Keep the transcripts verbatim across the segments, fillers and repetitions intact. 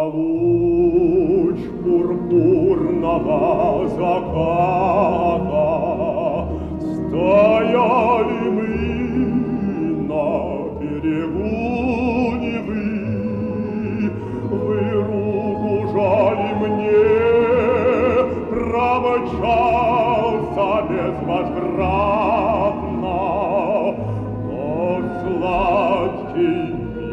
луч пурпурного заката стояли мы на берегу Невы. Вы руку жали мне, промчался безвозвратно, но сладкий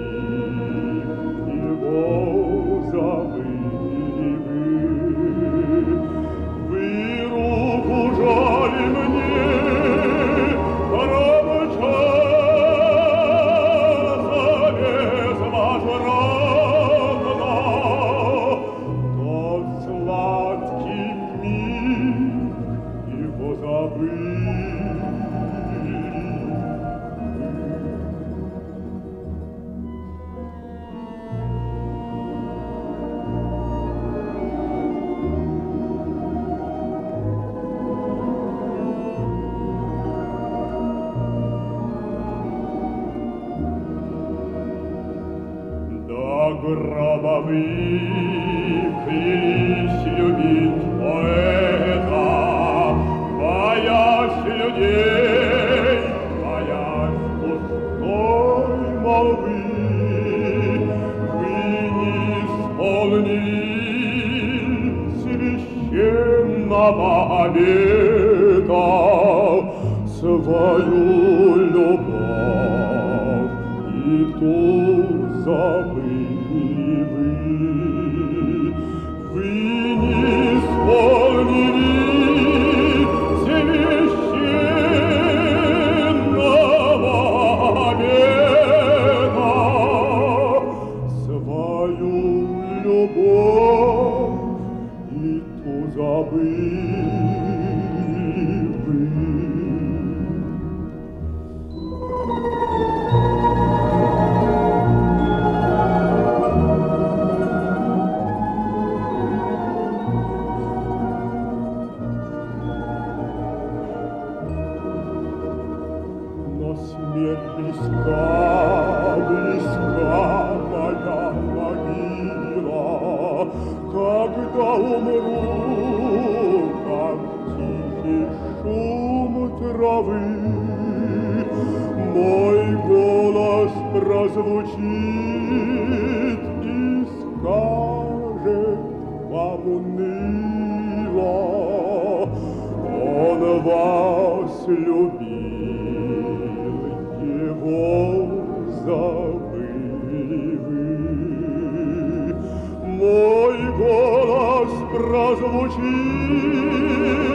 забыли вы. Вы руку жали мне, промчался безвозвратно, тот сладкий миг его забыли. Гроба вы клялись любить поэта, боясь людей, боясь пустой молвы. Вы не исполнили священного обета, свою любовь и ту забыли. Вы не исполнили священного обета, свою любовь и ту забыли вы. Смерть близка, близка моя могила, когда умру, как тихий шум травы, мой голос прозвучит и скажет вам уныло: он вас любил, его забыли вы. Мой голос прозвучит